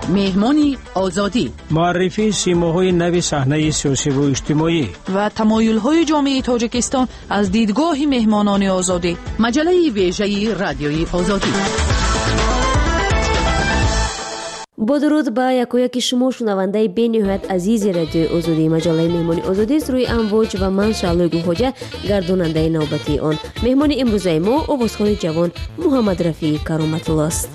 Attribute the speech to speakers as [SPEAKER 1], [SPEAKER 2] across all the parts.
[SPEAKER 1] مهمانی آزادی،
[SPEAKER 2] معرفی سیماهای نو صحنه سیاسی و اجتماعی
[SPEAKER 1] و تمایل‌های جامعه تاجیکستان از دیدگاه مهمانان آزادی. مجله ویژه رادیوی آزادی.
[SPEAKER 3] با درود به یکایک شما شنونده بین‌نهایت عزیز رادیوی آزادی. مجله مهمانی آزادی است روی امواج و من شعله گوهاجه گرداننده نوبتی آن. مهمان امروزه ما آوازخوان جوان محمد رفیع کرامت الله است.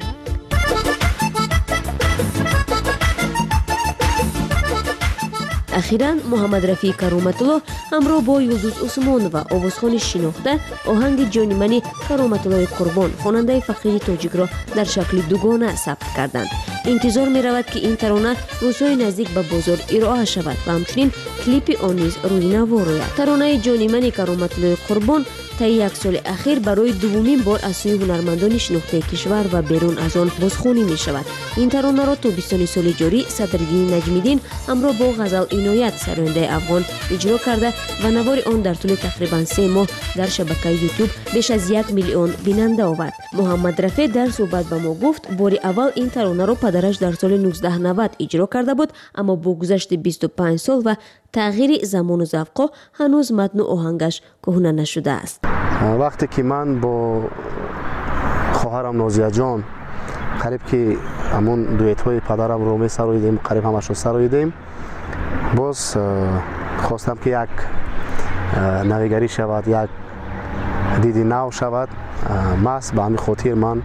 [SPEAKER 3] اخیراً محمد رفیع کرامت الله همراه با یلدوز عثمان و آوازخوان شناخته آهنگ جان من کرامت الله قربان خواننده فقیر تاجیک را در شکل دوگانه ثبت کردند. انتظار می رود که این ترانه روزهای نزدیک به بازار ارائه شود و همچنین کلیپ آن نیز روی نوا روید. ترانه جان من کرامت الله قربان طی یک سال اخیر برای دومین بار از سوی هنرمندان شناخته کشور و بیرون از آن بازخوانی می شود. این ترانه را تابستان سال جاری صدرالدین نجمیدین همراه با غزل عنایت سراینده افغان اجرا کرده و نوار آن در طول تقریبا 3 ماه در شبکه یوتیوب بیش از 1 میلیون بیننده آورد. محمد رفیع در صحبت با ما گفت بار اول این ترانه را پدرش در سال 1990 اجرا کرده بود، اما با گذشت 25 سال و تغییر زمان و ذوق هنوز متن و آهنگش کهنه نشده است.
[SPEAKER 4] وقتی که من با خواهرم نازیه جان قریب که همون دویت های پدرم رو می سراییدیم، قریب همش رو سراییدیم، باز خواستم که یک نویگری شود، یک دیدی نو شود. ماست به همین خاطر من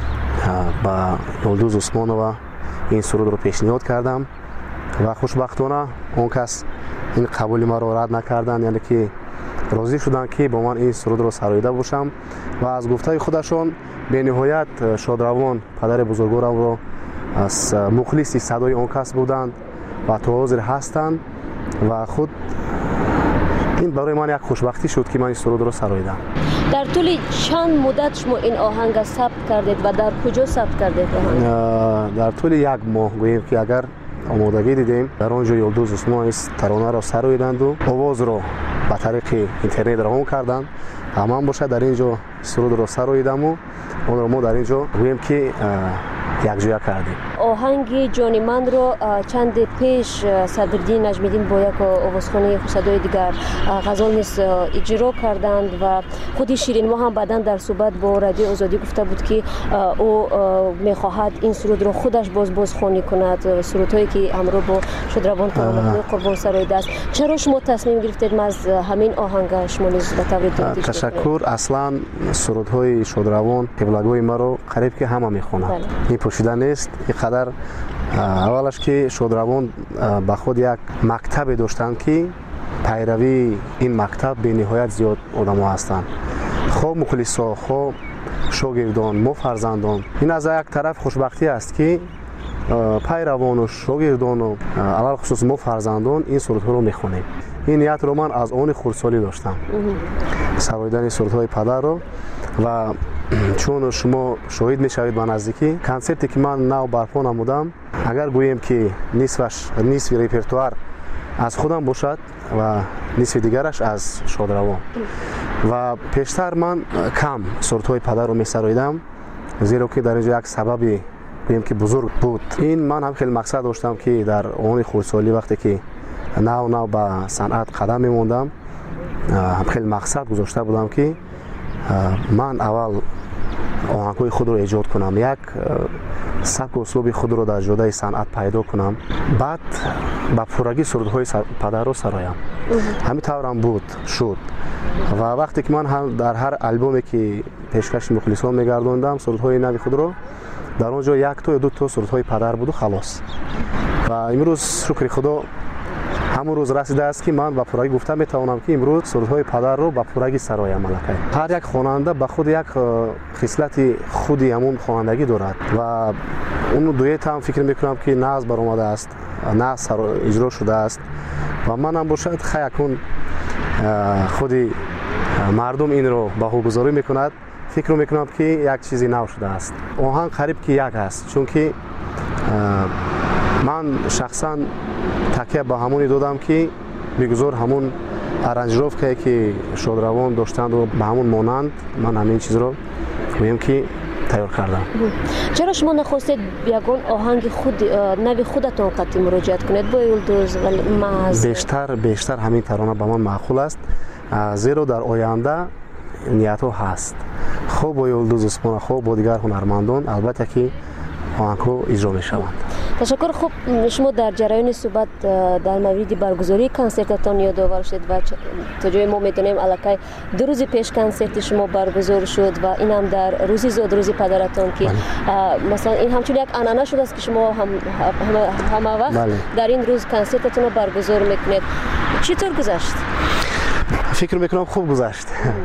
[SPEAKER 4] با یلدوز عثمانова این سرود رو پیشنهاد کردم و خوشبختانه اون کس این قبول ما رو رد نکردن، یعنی که راضی شدن که با من این سرود رو سراییده باشم و از گفته خودشون به نهایت شادروان پدر بزرگوارم رو از مخلصی صدای اون کس بودند و تا حاضر هستند و خود این برای من یک خوشبختی شد که من این سرود رو سراییدم.
[SPEAKER 3] در طول چند مدت شما این آهنگ ثبت کردید و در کجا ثبت کردید آهنگ؟
[SPEAKER 4] در طول 1 ماه گوییم که اگر آمادگی دیدیم در آنجا یلدوز عثمان ترانه را سراییدند و آواز را به طریق اینترنت روان کردند. همان باشه در اینجا سرود را سراییدم و اون را ما در اینجا گوییم که یکجا کردیم.
[SPEAKER 3] آهنگ جان من رو چند پیش صدرالدین نجمیدین با یک آوازخوانی صدای دیگر غزل نیز اجرا کردند و خود شیرین ما هم بعداً در صحبت با رادیو آزادی گفته بود که او میخواهد این سرود رو خودش بازخوانی کند، سرودهایی که همراه با شادروان قربان سراییده است. چرا شما تصمیم گرفتید از همین آهنگ شما نیز به طور دیگه؟
[SPEAKER 4] تشکر. اصلا سرودهای شادروان قبلگوی ما رو قریب که همه میخونند. این پوشیده نیست. اینقدر اولش که شادروان با خود یک مکتب داشتند که پیروی این مکتب به نهایت زیاد آدم‌ها هستند. خواه مخلصا، خواه شاگردان، ما فرزندان. این از یک طرف خوشبختی است که پیروان و شاگردان و علل خصوص ما فرزندان این سرودها رو میخونیم. این نیت رو من از آن خردسالی داشتم، سراییدن سرودهای پدر رو. و چون شما شاهد میشوید به نزدیکی کنسرتی که من نو برپا نمودم، اگر گوییم که نصف ریپرتوار از خودم باشد و نصف دیگرش از شادروان و پیشتر من کم سرودهای پدر رو میسراییدم، زیرا که در اینجا یک سببی گوییم که بزرگ بود. این من هم خیلی مقصد داشتم که در آن خردسالی وقتی که نو به صنعت قدم میموندم هم خیلی مقصد گذاشته بودم که من اول آهنگ‌های خود رو ایجاد کنم، یک سبک و اسلوب خود رو در جاده صنعت پیدا کنم، بعد با پورگی سرودهای پدر رو سرایم. همین طورم بود شد و وقتی که من هم در هر البومی که پیشکش مخلصان میگردوندم سرودهای نوی خود رو، در اونجا 1 تا یا 2 تا سرودهای پدر بود و خلاص. و امروز شکر خدا همون روز رسیده است که من با پورگی گفتم میتوانم که امروز سرودهای پدر رو با پورگی سرایم ملکه. هر یک خواننده به خود یک خصلت خودی همون خوانندگی دارد و اون دویت هم فکر میکنم که نه از برآمده است، نه اجرا شده است و من هم باشد خیلی خودی مردم این رو بهوگذاری میکند، فکر میکنم که یک چیزی نو شده است. آهنگ قریب که یک است، چون که من شخصا تکیه با همونی دادم که میگذار همون ارنجروف که شادروان داشتند و به همون مانند من همین چیز رو گویم که تیار کردم.
[SPEAKER 3] چرا شما نخواستید یگان آهنگ خود نوی خودتون قطعی مراجعت کنید با یلدوز و محض؟
[SPEAKER 4] بیشتر همین ترانه به من معقول است، زیرا در آینده نیت ها هست خوب با یلدوز عثمان، خوب با دیگر هنرمندان البته که آهنگ ها اجرا می شوند.
[SPEAKER 3] تشکر. خوب شما در جریان صحبت در مورد برگزاری کنسرتتان یادآور شد و تا جای ما میدونیم الکی 2 روز پیش کنسرت شما برگزار شد و این هم در روزی زاد روزی پدرتان که مثلا این همچون یک عنعنه شده است که شما همه وقت در این روز کنسرتتون رو برگزار میکنید. چطور گذشت؟
[SPEAKER 4] فکر میکنم خوب گذشت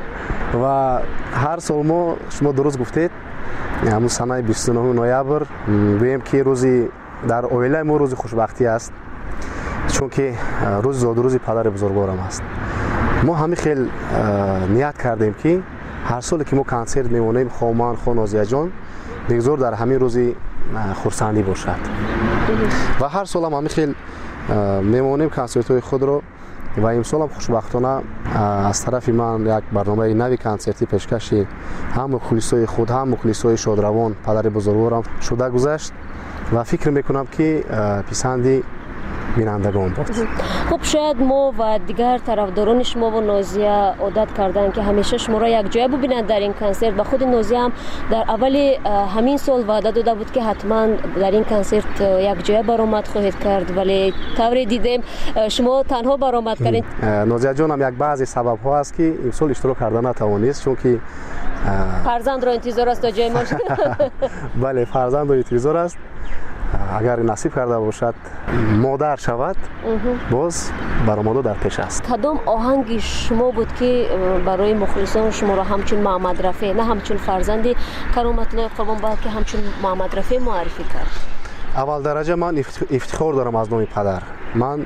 [SPEAKER 4] و هر سال ما شما درست گفتید همون سنه 29 نوامبر گویم که روزی در اویله ما روز خوشبختی است، چون که روز زاد روزی پدر بزرگوارم است. ما همین خیلی نیت کردیم که هر سال که ما کنسرت میمونیم خومان خو نازیه جان بگذار در همین روزی خرسندی باشد و هر سال هم همین خیلی میمونیم کنسرت های خود رو و امسال هم خوشبختانه از طرف من یک برنامه نوی کنسرتی پیشکشی هم مخلصای خود هم مخلصای شادروان پدر بزرگوارم شده گذشت و فکر میکنم که پسندی بینندگان بود.
[SPEAKER 3] خب شاید ما و دیگر طرفداران شما و نازیه عادت کردن که همیشه شما را یک جای ببینند در این کنسرت و خود نازیه هم در اول همین سال وعده داده بود که حتما در این کنسرت یک جای برآمد خواهید کرد، ولی طوری دیدیم شما تنها برآمد کردین.
[SPEAKER 4] نازیه جان هم یک بعضی سبب ها است که امسال اشتراک کردن نتوانست، چون که
[SPEAKER 3] فرزند را انتظار است تا جای ما.
[SPEAKER 4] بله فرزند را انتظار است، اگر نصیب کرده باشد مادر شود باز برآمده در پیش است.
[SPEAKER 3] کدام آهنگ شما بود که برای مخلصان شما را همچون محمد رفیع نه همچون فرزند کرامت الله قربان بلکه همچون محمد رفیع معرفی کرد؟
[SPEAKER 4] اول درجه من افتخار دارم از نام پدر. من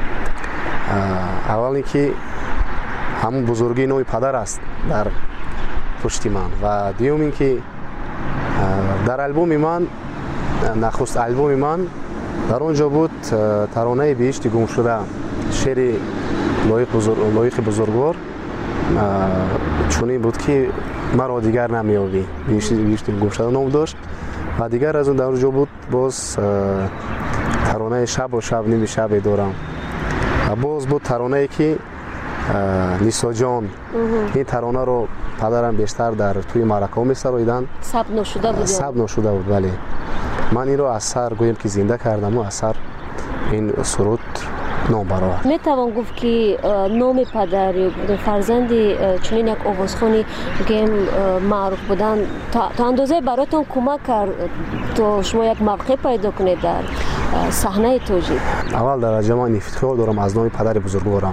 [SPEAKER 4] اول اینکه همون بزرگی نام پدر است در پشت من و دیوم اینکه در البوم من نخست البوم من در اونجا بود ترانه بهشت گم شده، شعر لایق بزرگوار چونین بود که مرا دیگر نمیابی، بهشت گم شده نام داشت و دیگر از اون در اونجا بود باز ترانه شب و شب نمی شب دارم و باز بود ترانه که نیسا جان. این ترانه رو پدرم بیشتر در توی معرکه می سراییدن،
[SPEAKER 3] ثبت نشده بود.
[SPEAKER 4] ولی من این رو اثر گویم که زنده کردم و اثر این سرود نام برآورد.
[SPEAKER 3] می توان گفت که نام پدر فرزند چنین یک آوازخوانی گیم معروف بودن تا اندازه براتون کمک کرد تا شما یک موقع پیدا کنید در صحنه توجیه؟
[SPEAKER 4] اول درجه من افتخار دارم از نام پدر بزرگوارم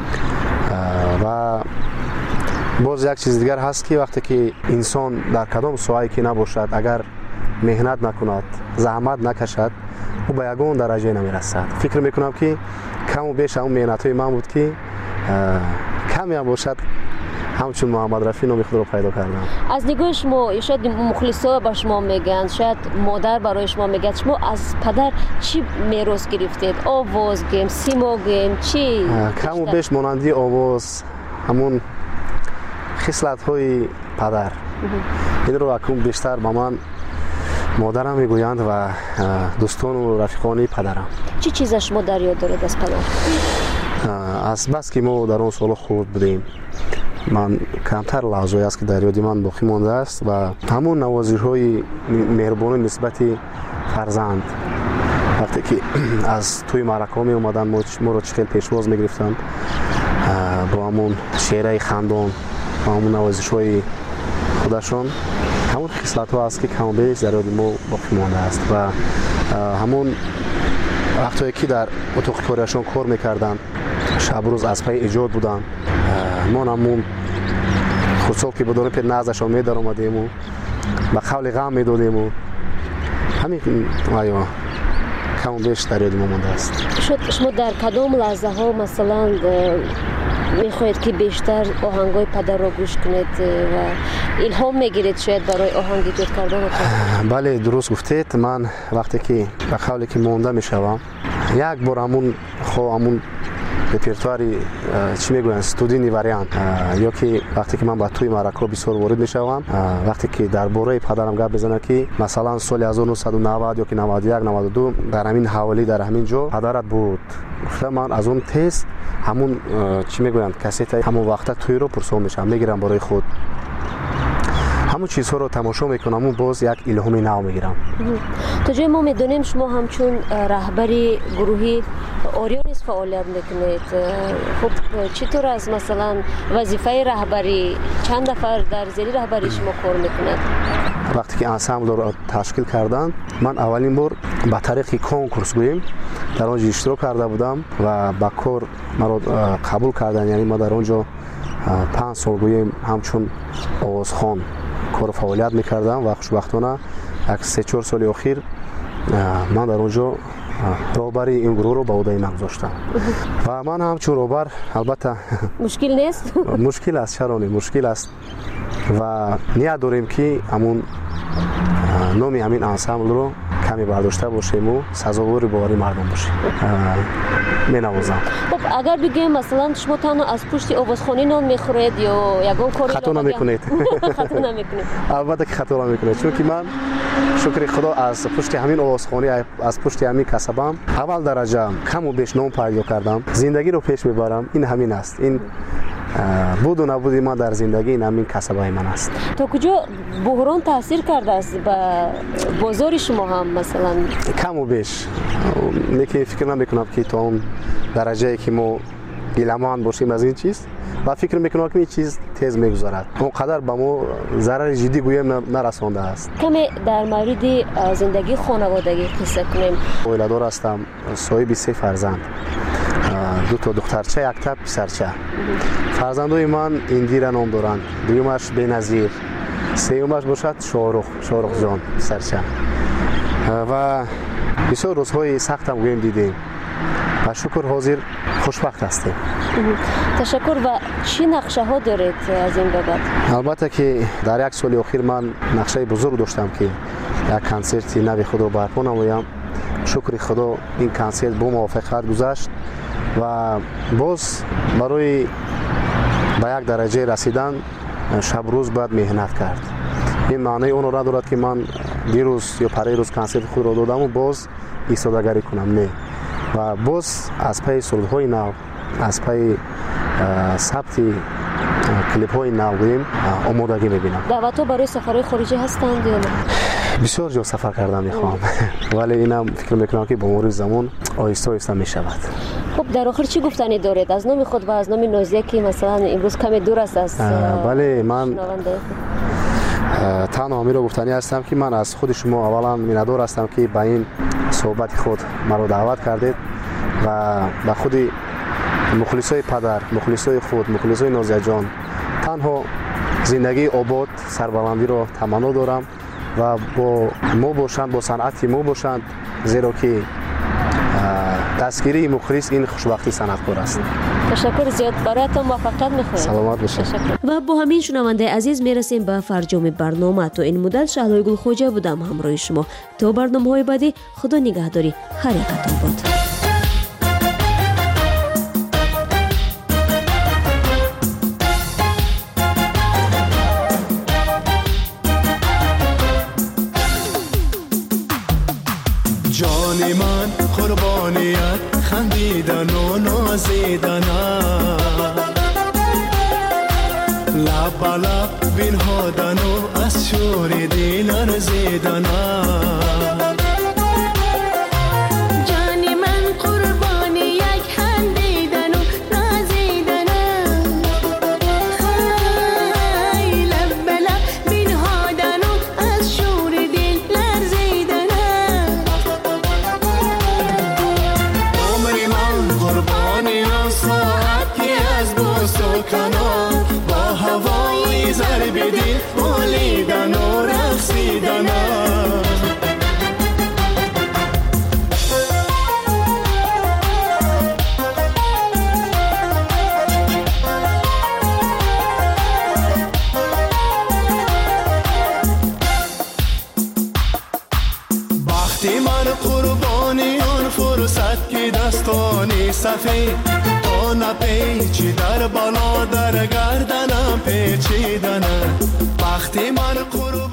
[SPEAKER 4] و باز یک چیز دیگر هست که وقتی که انسان در کدام ساحه‌ای که نباشد اگر مهنت نکند زحمت نکشد او به یگان درجه نمیرسد. فکر میکنم که کم و بیش اون مهنت های من بود که کمی هم باشد همچون محمد رفیع نام خود رو پیدا کردم.
[SPEAKER 3] از نگاه شما شاید مخلصا به شما میگن، شاید مادر برای شما میگه، شما از پدر چی میراث گرفتید؟ آواز گیم، سیما گیم، چی؟
[SPEAKER 4] کم و بیش مانندی آواز، همون خصلت های پدر. این رو اکنون بیشتر با من مادرم میگویند و دوستان و رفیقانی پدرم.
[SPEAKER 3] چی چیز شما در یاد دارید از پدر؟
[SPEAKER 4] از بس که ما در اون سال خود بودیم من کمتر لحظه‌ای است که در یاد من باقی مانده است و همون نوازش‌های مهربانی نسبت فرزند وقتی که از توی معرکه می اومدن ما رو چخیل پیشواز میگرفتند با همون شعرهای خندان و همون نوازش‌های خودشان، همون خصلت ها است که کم و بیش در یاد ما باقی مانده است و همون وقتی که در اتاق کاریشان کار میکردن شب روز از پای ایجاد بودن ما همون خودسال که بدون پیر نازشان میدار آمدیم و قول غم میدادیم و همین آیا کم و بیش در یاد ما مانده است.
[SPEAKER 3] شما در کدام لحظه ها مثلا میخواهید که بیشتر آهنگای پدر را گوش کنید و الهام میگیرید شاید برای آهنگ ایجاد کردن؟
[SPEAKER 4] بله درست گفتید. من وقتی که به قولی که مانده میشوم یک بار همون репертуари чӣ мегӯянд студийни вариант ё ки вақте ки ман ба тӯи маъракаҳо бисёр ворид мешавам, вақте ки дар бораи падарам гап мезанад ки масалан соли 1990 ё ки 91 92 дар ҳамин ҳаволӣ дар ҳамин ҷо падарат буд, гуфта ман аз он тез ҳамун чӣ мегӯянд кассетаи ҳамон вақта тӯиро пурсон мешавам, мегирам бораи худ, ҳамун чизҳоро тамошо мекунам, боз як илҳоми нав мегирам.
[SPEAKER 3] то ҷои мо медонем шумо ҳамчун раҳбари гурӯҳи Орион низ фаъолият мекунед. хуб чӣ тавр аст масалан вазифаи раҳбарӣ, чанд нафар дар зери раҳбарии шумо кор мекунад?
[SPEAKER 4] вақте ки ансамблро ташкил карданд, ман аввалин бор ба тариқи конкурс гӯем дар он ҷо иштирок карда будам ва ба кор маро қабул карданд, яъне ма дар он ҷо 5 сол гӯем ҳамчун овозхон кор фаъолият мекардам ва хушбахтона як 3-4 соли охир ман дар он ҷо роҳбари ин гурӯҳро ба ӯҳдаи ман гузоштам ва ман ҳамчун роҳбар албатта
[SPEAKER 3] мушкил нест?
[SPEAKER 4] мушкил аст, чаро не мушкил аст ва ният дорем ки ҳамун номи ҳамин ансамблро каме бардошта бошему сазовори бовари мардум бошем. менавозам.
[SPEAKER 3] хуб агар бигӯем масалан шумо танҳо аз пушти овозхонӣ нон мехӯред ё ягон кори
[SPEAKER 4] хато намекунед?
[SPEAKER 3] хато намекунед?
[SPEAKER 4] албатта ки хато намекунед, чунки ман шукри худо аз пушти ҳамин овозхонӣ, аз пушти ҳамин касабам аввал дараҷа каму беш ном пайдо кардам, зиндагиро пеш мебарам. ин ҳамин аст, ин буду набуди ман дар зиндагӣ ин ҳамин касабаи ман аст.
[SPEAKER 3] то куҷо буҳрон таъсир кардааст ба бозори шумо ҳам масалан?
[SPEAKER 4] каму беш, лекин фикр намекунам ки то он дараҷае ки мо гиламанд бошем аз ин чиз ва фикр мекунам ки ин чиз тез мегузарад. он қадар ба мо зарари ҷиддӣ гӯем нарасондааст.
[SPEAKER 3] каме дар мавриди зиндагии хонаводагӣ қисса кунем.
[SPEAKER 4] оиладор ҳастам, соҳиби 3 фарзанд, 2 духтарча, 1 писарча. фарзандои ман Индира ном доранд, дуюмаш Беназир, сеюмаш бошад Шоҳрухҷон писарча. ва бисёр рӯзҳои сахтам гӯем дидем ва шукр ҳозир хушбахт ҳастем.
[SPEAKER 3] ташаккур. ва чӣ нақшаҳо доред аз ин бобат?
[SPEAKER 4] албатта ки дар як соли охир ман нақшаи бузург доштам ки як консерти нави худро барпо намоям. шукри худо ин консерт бо муваффақият гузашт ва боз барои ба як дараҷае расидан шабрӯз бояд меҳнат кард. ин маънои онро надорад ки ман дирӯз ё парирӯз консерти худро додаму боз истодагарӣ кунам, не. ва боз аз пайи сурудҳои нав, аз пайи сабти клипҳои нав гӯем омодагӣ мебинам.
[SPEAKER 3] даъватҳо барои сафарҳои хориҷӣ ҳастанд ё не?
[SPEAKER 4] бисёр ҷо сафар кардан мехоҳам, вале инам фикр мекунам ки бо мурури замон оҳиста оҳиста мешавад.
[SPEAKER 3] хуб дар охир чӣ гуфтанӣ доред аз номи худ ва аз номи Нозия ки масалан имрӯз каме дур аст аз
[SPEAKER 4] бале ман
[SPEAKER 3] шунавандаи худ?
[SPEAKER 4] танҳо ҳамиро гуфтанӣ ҳастам ки ман аз худи шумо аввалан миннатдор ҳастам ки ба ин суҳбати худ маро даъват кардед ва ба худи мухлисои падар, мухлисои худ, мухлисои Нозияҷон танҳо зиндагии обод, сарбаландиро таманно дорам ва бо мо бошанд, бо санъати мо бошанд, зеро ки дастгирии мухлис ин хушбахти санъаткор аст.
[SPEAKER 3] ташаккур зиёд. бароятон муваффақият мехоҳем.
[SPEAKER 4] саломат бошед.
[SPEAKER 3] ва бо ҳамин шунавандаи азиз мерасем ба фарҷоми барнома. то ин муддат Шаҳлои Гулхоҷа будам ҳамроҳи шумо. то барномаҳои баъдӣ худо нигаҳдори ҳар якатон бод.
[SPEAKER 5] جان من قربانیت خندیدن و نازیدنم لب به لب بنهادن و از شور دل ارزیدنم
[SPEAKER 6] جان من قربان یک خندیدن و نازیدنم خی لب به لب بنهادن و از شور دل لرزیدنم
[SPEAKER 5] عمر من قربانی آن ساعتی از بوس و کنار با هوای ضرب دل بولیدن و رقصیدنم وقتی من قربانی آن فرصت که دستانی سفید تا بالا نپیچی در بالا در گردنم پیچیدنه وقتی من قربان